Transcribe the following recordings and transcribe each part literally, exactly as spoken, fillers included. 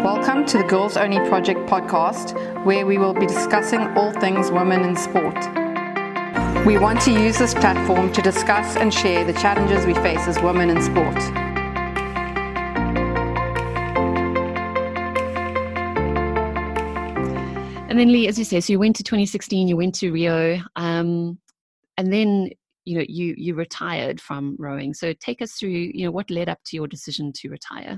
Welcome to the Girls Only Project podcast, where we will be discussing all things women in sport. We want to use this platform to discuss and share the challenges we face as women in sport. And then, Lee, as you say, so you went to twenty sixteen, you went to Rio, um, and then you know you you retired from rowing. So take us through, you know, what led up to your decision to retire.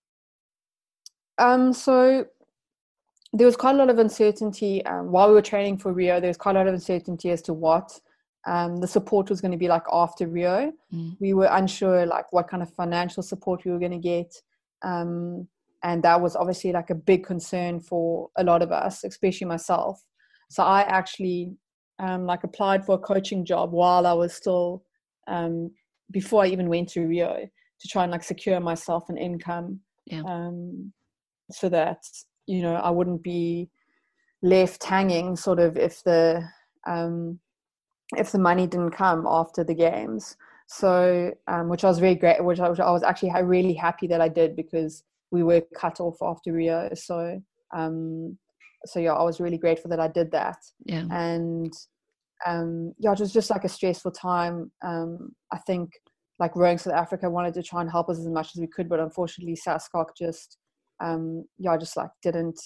Um, so there was quite a lot of uncertainty um, while we were training for Rio. There was quite a lot of uncertainty as to what um, the support was going to be like after Rio. Mm. We were unsure like what kind of financial support we were going to get. Um, and that was obviously like a big concern for a lot of us, especially myself. So I actually um, like applied for a coaching job while I was still, um, before I even went to Rio, to try and like secure myself an income. Yeah. Um, so that, you know, I wouldn't be left hanging sort of if the um, if the money didn't come after the games. So, um, which I was very great, which I, which I was actually really happy that I did, because we were cut off after Rio. So, um, so yeah, I was really grateful that I did that. Yeah. And um, yeah, it was just like a stressful time. Um, I think like Rowing South Africa wanted to try and help us as much as we could, but unfortunately SASCOC just um yeah just like didn't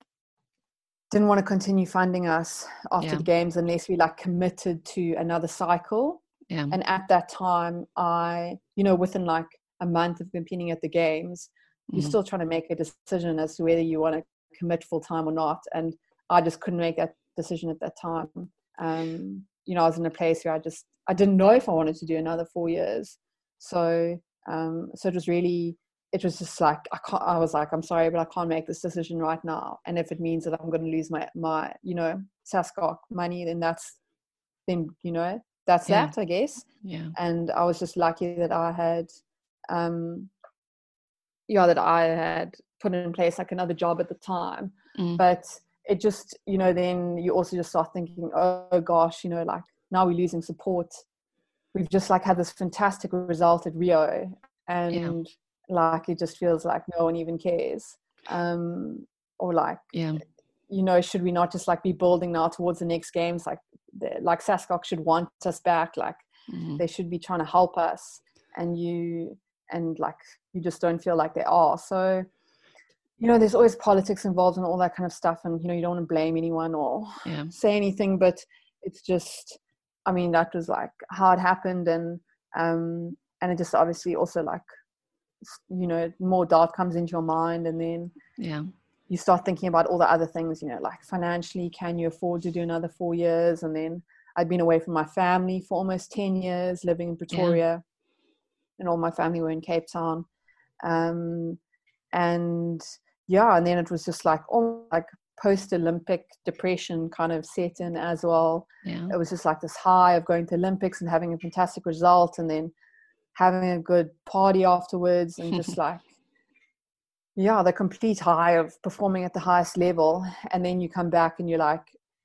didn't want to continue funding us after yeah. the games unless we like committed to another cycle. Yeah. And at that time, I you know within like a month of competing at the games, mm. you're still trying to make a decision as to whether you want to commit full time or not, and I just couldn't make that decision at that time. Um you know I was in a place where I just I didn't know if I wanted to do another four years. So um so it was really It was just like, I can't, I was like, I'm sorry, but I can't make this decision right now. And if it means that I'm going to lose my, my, you know, SASCOC money, then that's, then, you know, that's yeah. that, I guess. Yeah. And I was just lucky that I had, um, yeah, that I had put in place like another job at the time. Mm. But it just, you know, then you also just start thinking, oh gosh, you know, like now we're losing support. We've just like had this fantastic result at Rio, and yeah. like it just feels like no one even cares, um or like yeah you know should we not just like be building now towards the next games? Like like SASCOC should want us back, like mm-hmm. they should be trying to help us, and you and like you just don't feel like they are. So you know there's always politics involved and all that kind of stuff, and you know you don't want to blame anyone or yeah. say anything, but it's just, I mean, that was like how it happened. And um and it just obviously also like, you know, more doubt comes into your mind, and then yeah you start thinking about all the other things, you know, like financially, can you afford to do another four years? And then I'd been away from my family for almost ten years, living in Pretoria, yeah. and all my family were in Cape Town. Um, and yeah, and then it was just like, oh, like post-Olympic depression kind of set in as well. Yeah. It was just like this high of going to Olympics and having a fantastic result, and then having a good party afterwards, and just like, yeah, the complete high of performing at the highest level. And then you come back and you're like,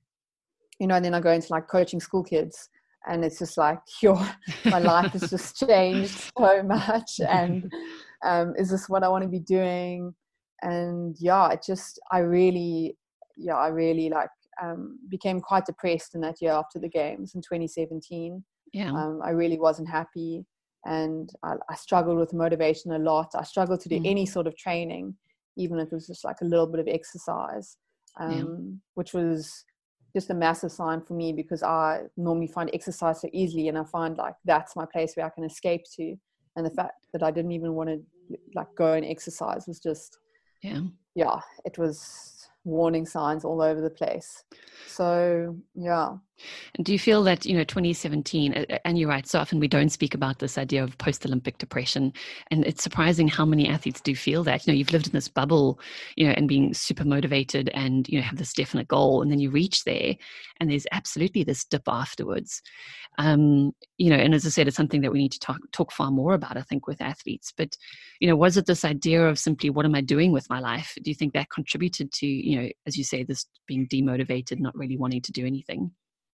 you know, and then I go into like coaching school kids, and it's just like, your my life has just changed so much. And um, is this what I want to be doing? And yeah, it just, I really, yeah, I really like um, became quite depressed in that year after the games in twenty seventeen. Yeah. Um, I really wasn't happy. And I, I struggled with motivation a lot. I struggled to do mm. any sort of training, even if it was just like a little bit of exercise, um, yeah. which was just a massive sign for me, because I normally find exercise so easily, and I find like that's my place where I can escape to. And the fact that I didn't even want to like go and exercise was just, yeah, yeah, it was warning signs all over the place. So yeah. And do you feel that, you know, twenty seventeen, and you're right, so often we don't speak about this idea of post-Olympic depression, and it's surprising how many athletes do feel that. You know, you've lived in this bubble, you know, and being super motivated and, you know, have this definite goal, and then you reach there and there's absolutely this dip afterwards. Um, you know, and as I said, it's something that we need to talk, talk far more about, I think, with athletes. But, you know, was it this idea of simply, what am I doing with my life? Do you think that contributed to, you know, as you say, this being demotivated, not really wanting to do anything?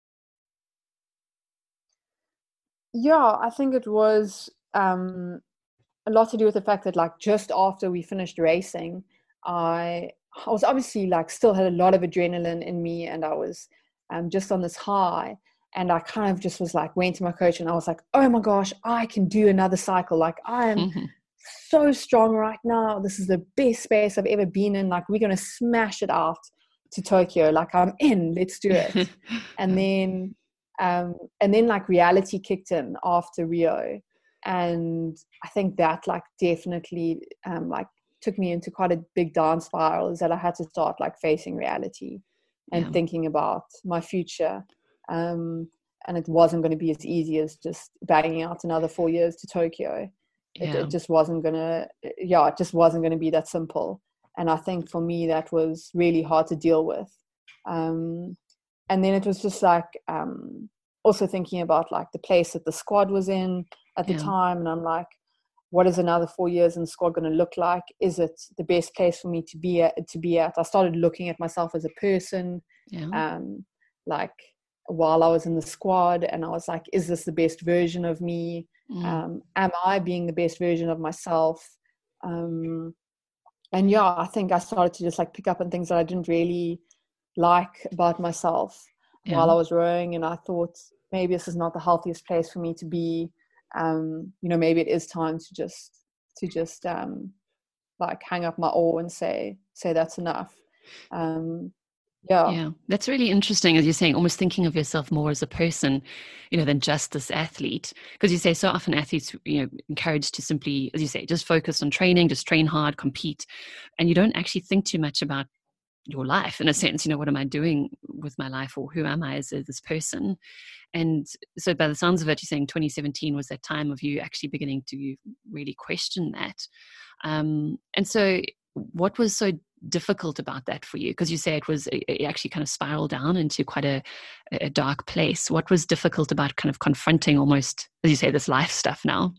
Yeah, I think it was um, a lot to do with the fact that like just after we finished racing, I, I was obviously like still had a lot of adrenaline in me, and I was um, just on this high. And I kind of just was like, went to my coach and I was like, oh my gosh, I can do another cycle. Like I am so strong right now. This is the best space I've ever been in. Like we're going to smash it out to Tokyo. Like I'm in, let's do it. And then, um, and then like reality kicked in after Rio. And I think that like definitely um, like took me into quite a big down spiral, is that I had to start like facing reality and Yeah. thinking about my future. Um, and it wasn't going to be as easy as just banging out another four years to Tokyo. It, Yeah. it just wasn't going to, yeah, it just wasn't going to be that simple. And I think for me, that was really hard to deal with. Um, and then it was just like, um, also thinking about like the place that the squad was in at the Yeah. time. And I'm like, what is another four years in the squad going to look like? Is it the best place for me to be at, to be at? I started looking at myself as a person, Yeah. um, like while I was in the squad, and I was like, is this the best version of me? Mm. Um, am I being the best version of myself? Um, and yeah, I think I started to just like pick up on things that I didn't really like about myself Yeah. while I was rowing. And I thought maybe this is not the healthiest place for me to be. Um, you know, maybe it is time to just, to just um, like hang up my oar and say, say that's enough. Um, Yeah. Yeah, that's really interesting, as you're saying, almost thinking of yourself more as a person, you know, than just this athlete. Because you say so often athletes, you know, encouraged to simply, as you say, just focus on training, just train hard, compete. And you don't actually think too much about your life in a sense, you know, what am I doing with my life, or who am I as a, this person? And so by the sounds of it, you're saying twenty seventeen was that time of you actually beginning to really question that. Um, and so what was so difficult about that for you? Because you say it was it actually kind of spiraled down into quite a, a dark place. What was difficult about kind of confronting almost, as you say, this life stuff now?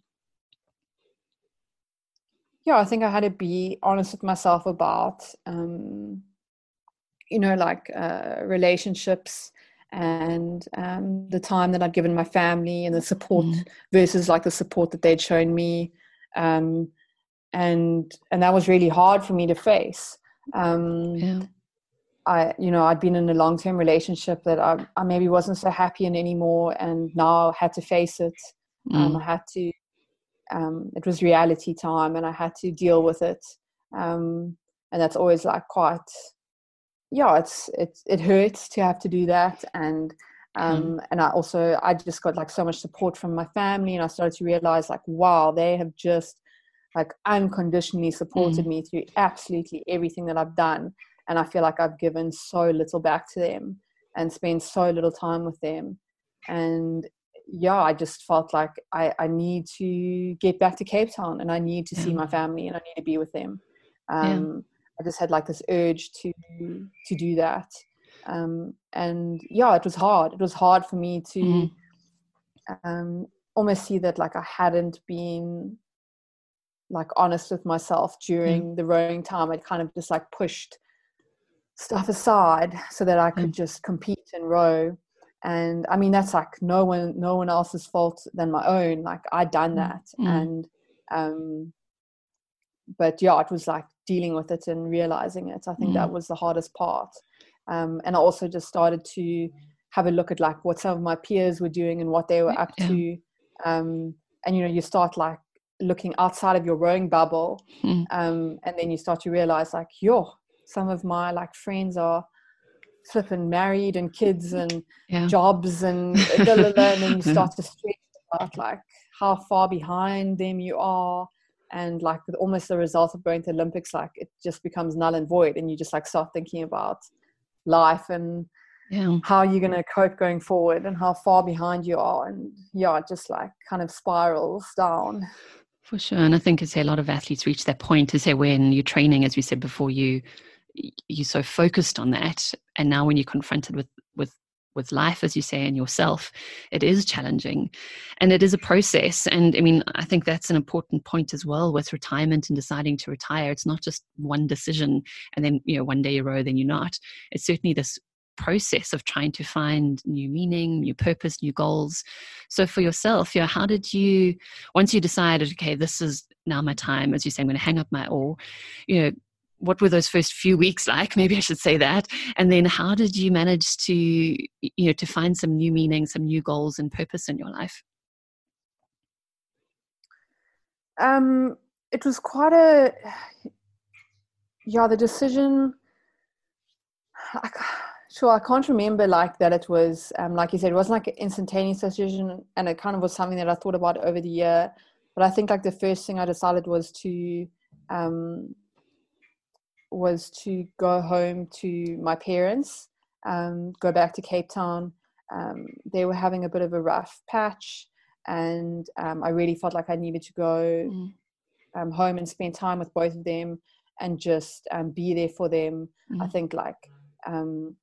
Yeah, I think I had to be honest with myself about, um, you know, like uh, relationships and um, the time that I'd given my family and the support Mm. versus like the support that they'd shown me. Um, and and that was really hard for me to face. Um, Yeah. I, you know, I'd been in a long-term relationship that I, I maybe wasn't so happy in anymore, and now I had to face it. Um, Mm. I had to, um, it was reality time, and I had to deal with it. Um, and that's always like quite, yeah, it's, it, it hurts to have to do that. And, um, Yeah. and I also, I just got like so much support from my family, and I started to realize like, wow, they have just like unconditionally supported Mm. me through absolutely everything that I've done. And I feel like I've given so little back to them and spent so little time with them. And yeah, I just felt like I, I need to get back to Cape Town, and I need to Yeah. see my family, and I need to be with them. Yeah. Um, I just had like this urge to to do that. Um, and yeah, it was hard. It was hard for me to Mm. um, almost see that like I hadn't been like honest with myself during Yeah. the rowing time. I'd kind of just like pushed stuff aside so that I could Yeah. just compete and row. And I mean, that's like no one, no one else's fault than my own. Like I'd done that. Mm. And, um, but yeah, it was like dealing with it and realizing it. I think Mm. that was the hardest part. Um, and I also just started to have a look at like what some of my peers were doing and what they were up Yeah. to. Um, and, you know, you start like looking outside of your rowing bubble. Mm. Um, and then you start to realize like, yo, some of my like friends are flipping married and kids and Yeah. jobs and da, da, da, and then you start to stress about like how far behind them you are. And like with almost the result of going to Olympics, like it just becomes null and void, and you just like start thinking about life and Yeah. how you're going to cope going forward and how far behind you are. And yeah, it just like kind of spirals down. For sure. And I think, as say, a lot of athletes reach that point, to say, when you're training, as we said before, you you're so focused on that, and now when you're confronted with with with life, as you say, and yourself, it is challenging, and it is a process. And I mean, I think that's an important point as well with retirement and deciding to retire. It's not just one decision and then, you know, one day you row, then you're not. It's certainly this process of trying to find new meaning, new purpose, new goals. So for yourself, yeah, how did you, once you decided, okay, this is now my time, as you say, I'm going to hang up my oar, you know, what were those first few weeks like? Maybe I should say that. And then how did you manage to, you know, to find some new meaning, some new goals and purpose in your life? Um, it was quite a, yeah, the decision, I, sure, I can't remember like that it was, um, like you said, it wasn't like an instantaneous decision, and it kind of was something that I thought about over the year. But I think like the first thing I decided was to, um, was to go home to my parents, um, go back to Cape Town. Um, they were having a bit of a rough patch, and um, I really felt like I needed to go Mm. um, home and spend time with both of them and just um, be there for them. Mm. I think like, um,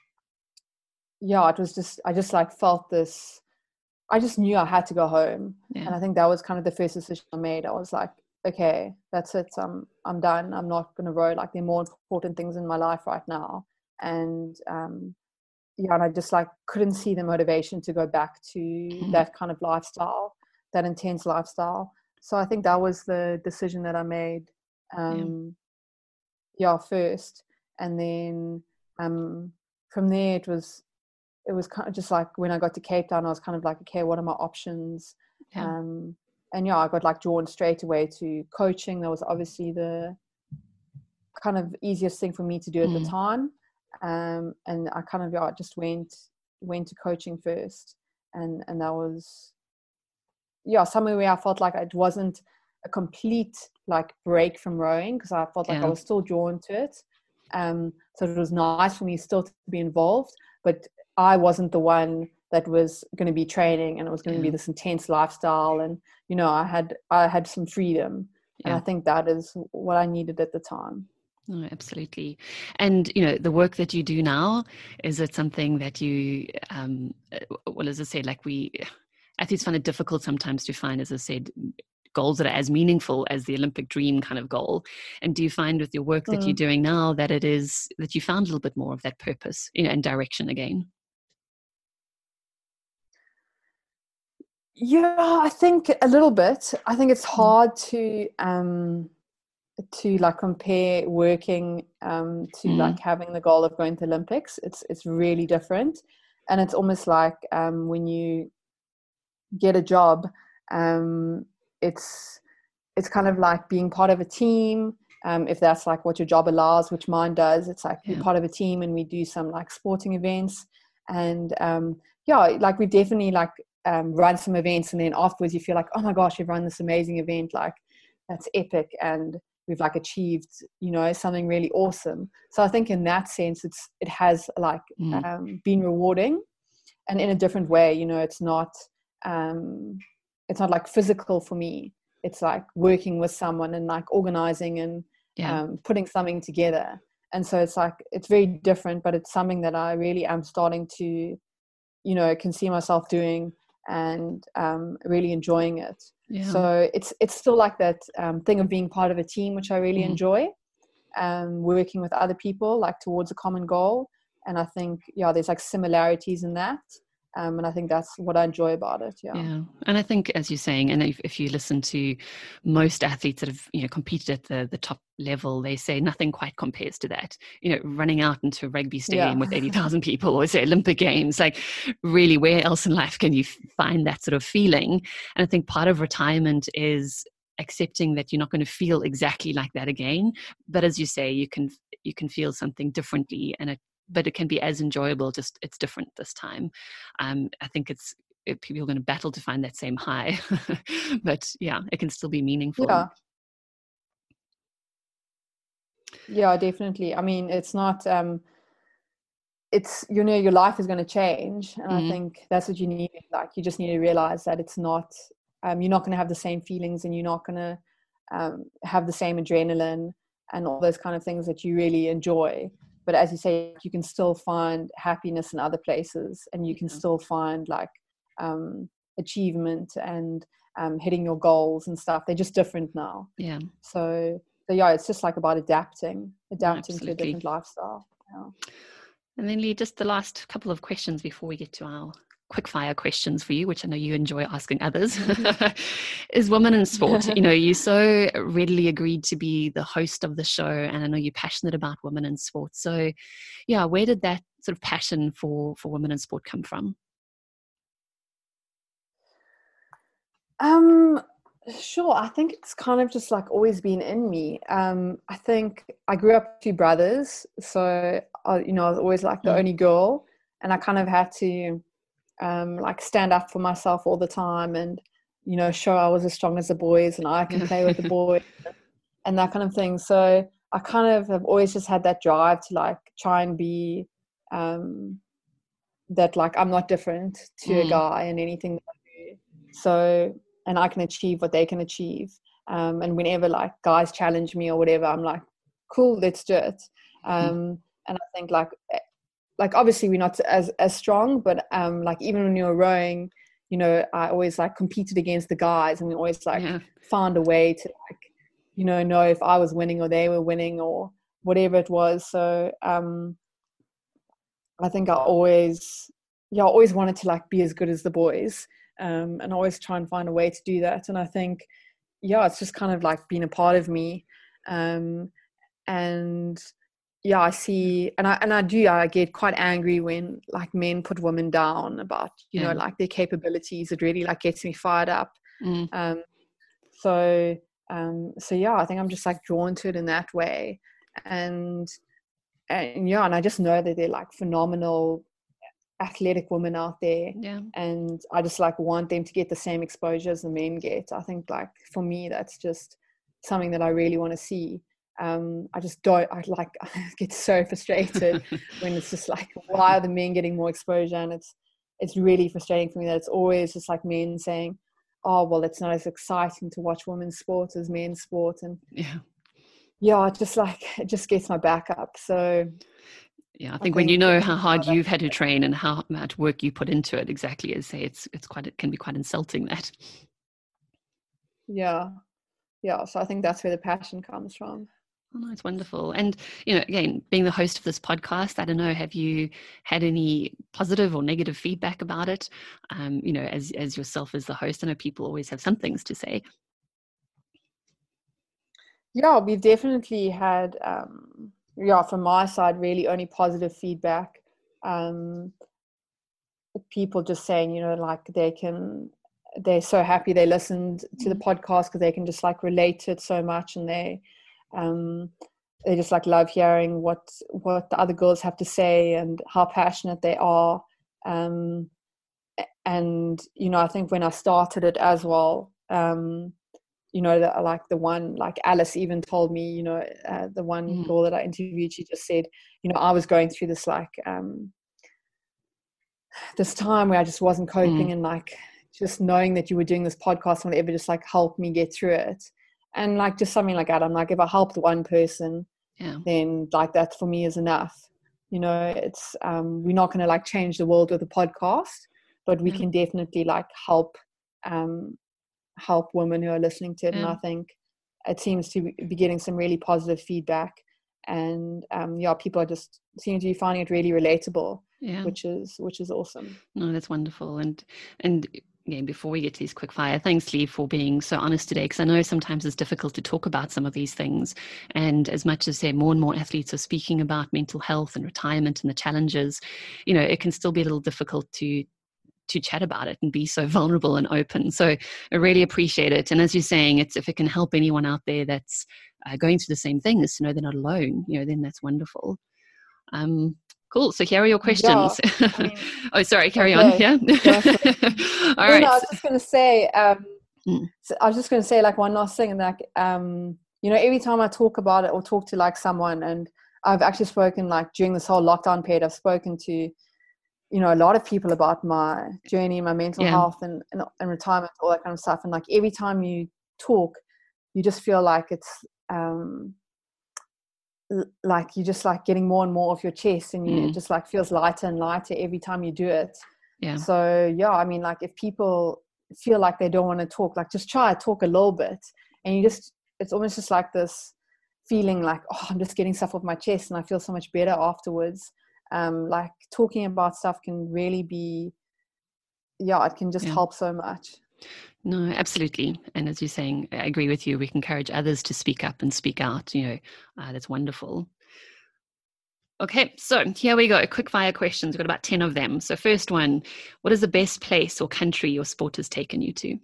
yeah, it was just, I just like felt this, I just knew I had to go home. Yeah. And I think that was kind of the first decision I made. I was like, okay, that's it. I'm, I'm done. I'm not going to row. Like, there are more important things in my life right now. And, um, yeah, and I just like couldn't see the motivation to go back to Mm. that kind of lifestyle, that intense lifestyle. So I think that was the decision that I made. Um, yeah. yeah, first. And then, um, from there it was, it was kind of just like when I got to Cape Town, I was kind of like, okay, what are my options? Yeah. Um, and yeah, I got like drawn straight away to coaching. That was obviously the kind of easiest thing for me to do at Mm. the time. Um, and I kind of, yeah, just went, went to coaching first. And, and that was, yeah, somewhere where I felt like it wasn't a complete like break from rowing, because I felt like Yeah. I was still drawn to it. Um, so it was nice for me still to be involved, but I wasn't the one that was going to be training, and it was going Yeah. to be this intense lifestyle. And, you know, I had, I had some freedom, and Yeah. I think that is what I needed at the time. Oh, absolutely. And, you know, the work that you do now, is it something that you, um, well, as I said, like we, athletes find it difficult sometimes to find, as I said, goals that are as meaningful as the Olympic dream kind of goal. And do you find with your work that Mm. you're doing now that it is, that you found a little bit more of that purpose, you know, and direction again? Yeah, I think a little bit. I think it's hard to, um, to like compare working um, to Mm. like having the goal of going to Olympics. It's it's really different, and it's almost like um, when you get a job, um, it's it's kind of like being part of a team. Um, if that's like what your job allows, which mine does, it's like Yeah. we're part of a team and we do some like sporting events, and um, yeah, like we definitely like um, run some events, and then afterwards you feel like, oh my gosh, you've run this amazing event, like that's epic, and we've like achieved, you know, something really awesome. So I think in that sense, it's it has like Mm. um, been rewarding, and in a different way. You know, it's not um, it's not like physical for me. It's like working with someone and like organizing and Yeah. um, putting something together. And so it's like it's very different, but it's something that I really am starting to, you know, can see myself doing and um, really enjoying it. Yeah. So it's it's still like that um, thing of being part of a team, which I really Mm. enjoy, um, working with other people like towards a common goal. And I think, yeah, there's like similarities in that. Um, and I think that's what I enjoy about it. Yeah. Yeah. And I think, as you're saying, and if, if you listen to most athletes that have, you know, competed at the, the top level, they say nothing quite compares to that. You know, running out into a rugby stadium Yeah. with eighty thousand people, or say Olympic Games, like really where else in life can you find that sort of feeling? And I think part of retirement is accepting that you're not going to feel exactly like that again. But as you say, you can, you can feel something differently, and it, but it can be as enjoyable, just it's different this time. Um, I think it's, people are going to battle to find that same high, but yeah, it can still be meaningful. Yeah. Yeah, definitely. I mean, it's not, um, it's, you know, your life is going to change. And Mm. I think that's what you need. Like, you just need to realize that it's not, um, you're not going to have the same feelings, and you're not going to um, have the same adrenaline and all those kind of things that you really enjoy. But as you say, you can still find happiness in other places, and you can Yeah. still find like um, achievement and um, hitting your goals and stuff. They're just different now. Yeah. So, so yeah, it's just like about adapting, adapting to a Absolutely. different lifestyle. Yeah. And then Lee, just the last couple of questions before we get to our quick fire questions for you, which I know you enjoy asking others, is women in sport. You know, you so readily agreed to be the host of the show, and I know you're passionate about women in sport. So yeah, where did that sort of passion for, for women in sport come from? Um, sure. I think it's kind of just like always been in me. Um, I think I grew up with two brothers, so I, you know, I was always like the Mm. only girl, and I kind of had to um, like stand up for myself all the time, and you know, show I was as strong as the boys, and I can play with the boys, and that kind of thing. So I kind of have always just had that drive to like try and be um, that like I'm not different to Mm. a guy in anything that I do. So and I can achieve what they can achieve. Um, and whenever like guys challenge me or whatever, I'm like, cool, let's do it. Um, and I think like, like obviously we're not as, as strong, but um, like even when you're rowing, you know, I always like competed against the guys, and we always like Yeah. found a way to like, you know, know if I was winning or they were winning or whatever it was. So um, I think I always, yeah, I always wanted to like be as good as the boys. Um, and always try and find a way to do that. And I think, yeah, it's just kind of like been a part of me. Um, and yeah, I see, and I and I do, I get quite angry when like men put women down about, you Yeah. know, like their capabilities. It really like gets me fired up. Mm. Um, so, um, so yeah, I think I'm just like drawn to it in that way. And, and yeah, and I just know that they're like phenomenal athletic women out there, Yeah. and I just like want them to get the same exposure as the men get. I think like for me that's just something that I really want to see. um I just don't I like I get so frustrated when it's just like, why are the men getting more exposure? And it's it's really frustrating for me that it's always just like men saying, oh well, it's not as exciting to watch women's sport as men's sport. And Yeah. yeah, it just like it just gets my back up. So Yeah, I I think when you think know how yeah, hard that, you've had to train and how much work you put into it, exactly as say, it's it's quite it can be quite insulting that. yeah yeah so I think that's where the passion comes from. Oh, no, it's wonderful. And you know, again, being the host of this podcast, I don't know, have you had any positive or negative feedback about it? Um, you know, as as yourself as the host, I know people always have some things to say. Yeah, we've definitely had, um, yeah, from my side, really only positive feedback. Um, people just saying, you know, like they can, they're so happy they listened to the podcast because they can just like relate to it so much, and they, um, they just like love hearing what what the other girls have to say and how passionate they are. Um, and you know, I think when I started it as well. Um, you know, that like the one, like Alice even told me, you know, uh, the one Mm. girl that I interviewed, she just said, you know, I was going through this like um, this time where I just wasn't coping, Mm. and like just knowing that you were doing this podcast and whatever just like helped me get through it. And like just something like that, I'm like, if I helped one person, Yeah. then like that for me is enough. You know, it's um, we're not going to like change the world with a podcast, but we Yeah. can definitely like help um, help women who are listening to it. Yeah. And I think it seems to be getting some really positive feedback, and um, yeah, people are just seem to be finding it really relatable, Yeah. which is which is awesome. No, that's wonderful. And and again, before we get to these quick fire, thanks, Lee, for being so honest today, because I know sometimes it's difficult to talk about some of these things. And as much as say more and more athletes are speaking about mental health and retirement and the challenges, you know, it can still be a little difficult to to chat about it and be so vulnerable and open. So I really appreciate it. And as you're saying, it's if it can help anyone out there that's uh, going through the same thing, is to know they're not alone, you know, then that's wonderful. Um, cool. So here are your questions. Yeah, I mean, oh, sorry, carry on. okay, Yeah. go for it. All No, right. no, I was just going to say, um, Mm. so I was just going to say like one last thing, and like, um, you know, every time I talk about it or talk to like someone, and I've actually spoken like during this whole lockdown period, I've spoken to, you know, a lot of people about my journey, my mental Yeah. health and, and, and retirement, all that kind of stuff. And like every time you talk, you just feel like it's um, l- like you're just like getting more and more off your chest, and you, Mm. it just like feels lighter and lighter every time you do it. Yeah. So yeah, I mean, like if people feel like they don't want to talk, like just try to talk a little bit, and you just, it's almost just like this feeling like, oh, I'm just getting stuff off my chest, and I feel so much better afterwards. Um, like talking about stuff can really be yeah, it can just Yeah. help so much. No, absolutely. And as you're saying, I agree with you. We can encourage others to speak up and speak out. You know, uh, that's wonderful. Okay, so here we go. Quick fire questions. We've got about ten of them. So first one, what is the best place or country your sport has taken you to?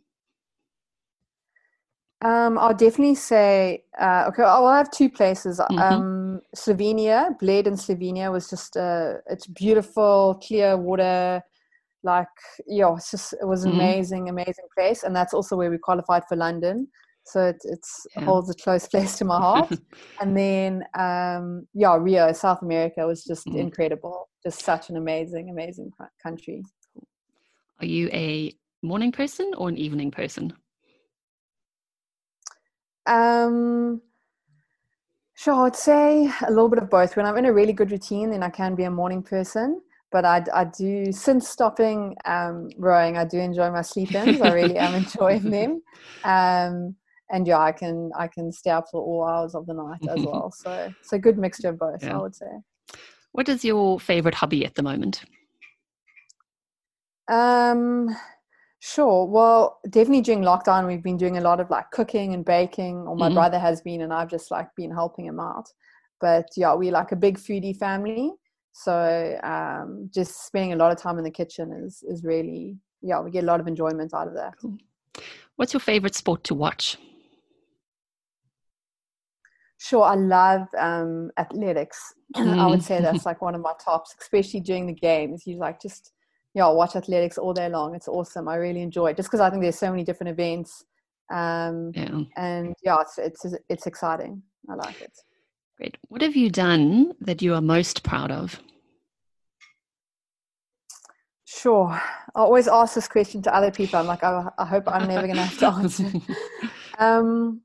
Um, I'll definitely say, uh, okay, well, I have two places. Mm-hmm. Um, Slovenia, Bled in Slovenia was just, uh, it's beautiful, clear water. Like, yeah, it's just, it was an Mm-hmm. amazing, amazing place. And that's also where we qualified for London. So it it's, Yeah. holds a close place to my heart. And then, um, yeah, Rio, South America was just Mm. incredible. Just such an amazing, amazing country. Are you a morning person or an evening person? Um, sure, I'd say a little bit of both. When I'm in a really good routine, then I can be a morning person. But I, I do, since stopping um, rowing, I do enjoy my sleep-ins. I really am enjoying them. Um, and yeah, I can I can stay up for all hours of the night as well. So it's a good mixture of both, Yeah. I would say. What is your favorite hobby at the moment? Um, sure. Well, definitely during lockdown, we've been doing a lot of like cooking and baking, or my Mm-hmm. brother has been, and I've just like been helping him out. But yeah, we're like a big foodie family. So um, just spending a lot of time in the kitchen is is really, yeah, we get a lot of enjoyment out of that. Cool. What's your favorite sport to watch? Sure, I love um, athletics. Mm. I would say that's like one of my tops, especially during the games. You like just, yeah, watch athletics all day long. It's awesome. I really enjoy it just because I think there's so many different events. Um, Yeah. and yeah, it's, it's, it's exciting. I like it. Great. What have you done that you are most proud of? Sure. I always ask this question to other people. I'm like, I, I hope I'm never going to have to answer. um,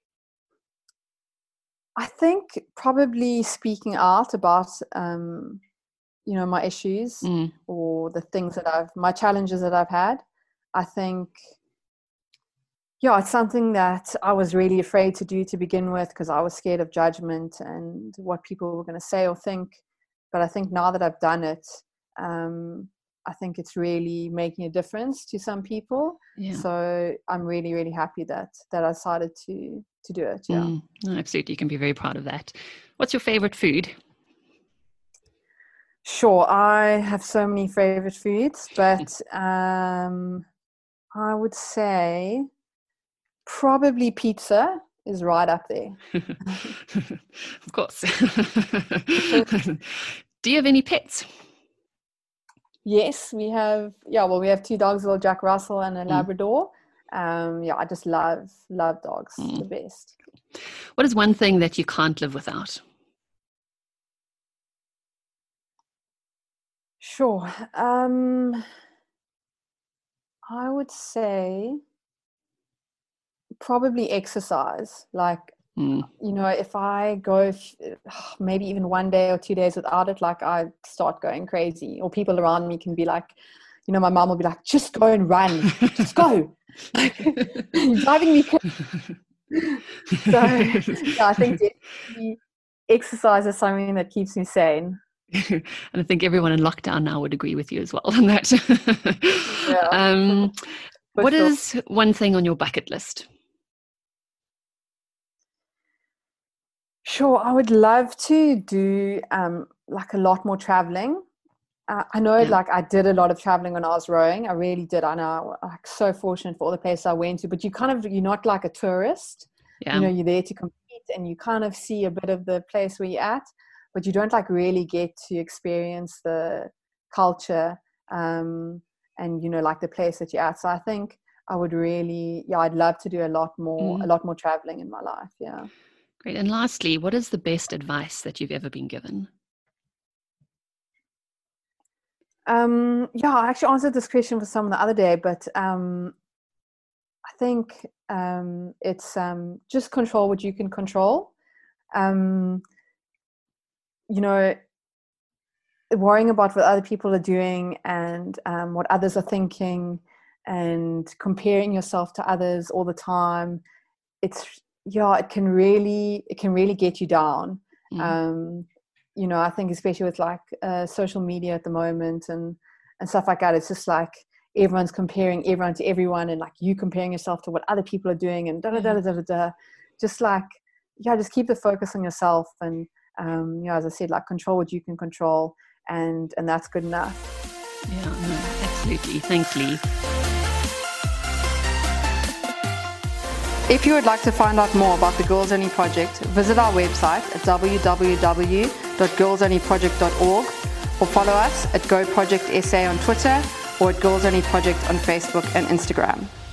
I think probably speaking out about, um, you know, my issues Mm. or the things that I've, my challenges that I've had. I think, yeah, it's something that I was really afraid to do to begin with because I was scared of judgment and what people were going to say or think. But I think now that I've done it, um, I think it's really making a difference to some people. Yeah. So I'm really, really happy that that I decided to to do it. Yeah. Mm. No, absolutely. You can be very proud of that. What's your favorite food? Sure, I have so many favorite foods, but um, I would say probably pizza is right up there. Of course. Do you have any pets? Yes, we have. Yeah, well, we have two dogs, a little Jack Russell and a Mm. Labrador. Um, yeah, I just love love dogs. Mm. The best. What is one thing that you can't live without? Sure. Um, I would say probably exercise. Like, Mm. you know, if I go f- maybe even one day or two days without it, like I start going crazy. Or people around me can be like, you know, my mom will be like, just go and run. Just go. You're driving me crazy. So yeah, I think definitely exercise is something that keeps me sane. And I think everyone in lockdown now would agree with you as well on that. Yeah, um, for what sure. is one thing on your bucket list? Sure, I would love to do um, like a lot more traveling. Uh, I know, Yeah. like I did a lot of traveling when I was rowing. I really did. I know, I'm like so fortunate for all the places I went to. But you kind of, you're not like a tourist. Yeah. You know, you're there to compete, and you kind of see a bit of the place where you're at, but you don't like really get to experience the culture um, and you know, like the place that you're at. So I think I would really, yeah, I'd love to do a lot more, Mm. a lot more traveling in my life. Yeah. Great. And lastly, what is the best advice that you've ever been given? Um, yeah, I actually answered this question for someone the other day, but um, I think um, it's um, just control what you can control. Um, you know, worrying about what other people are doing and um, what others are thinking and comparing yourself to others all the time. It's, yeah, it can really, it can really get you down. Mm. Um, you know, I think especially with like uh, social media at the moment and, and stuff like that, it's just like, everyone's comparing everyone to everyone, and like you comparing yourself to what other people are doing, and da da da da da da. Just like, yeah, just keep the focus on yourself, and um, you know, as I said, like control what you can control, and and that's good enough. Yeah, no, absolutely. Thanks, Lee. If you would like to find out more about the Girls Only Project, visit our website at w w w dot girls only project dot org, or follow us at Go Project S A on Twitter, or at Girls Only Project on Facebook and Instagram.